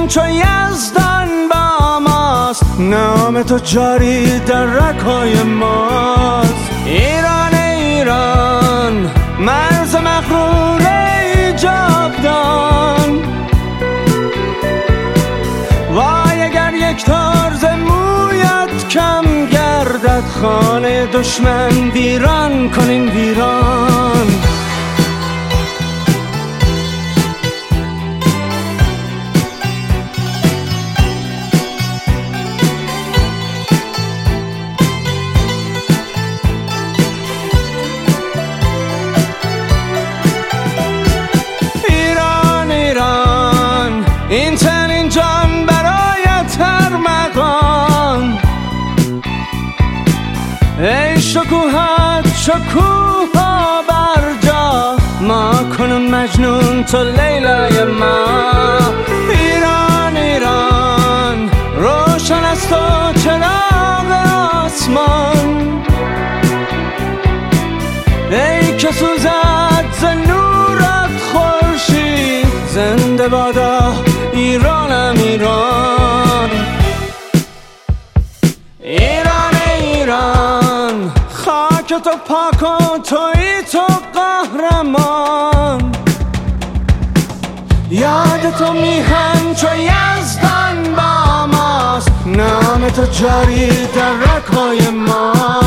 میهن چو یزدان با ماست، نام تو جاری در رگ‌های ماست. ایران ایران مرز مغرور جاودان، وای اگر یک تارز مویت کم گردد، خانه دشمن ویران کنیم ویران. این چنین جان برایت هر مقام، ای شکوهت شکوها بر جا، ما کنون مجنون تو لیلای ما. ایران ایران روشن است تو چراغ آسمان، ای که سوزد ز نورت خورشید، زنده بادا ایرانم ایران. ایران ایران خاک تو پاک و تویی تو قهرمان، یاد تو میهن چو یزدان با ماست، نام تو جاری در رگ‌های ما.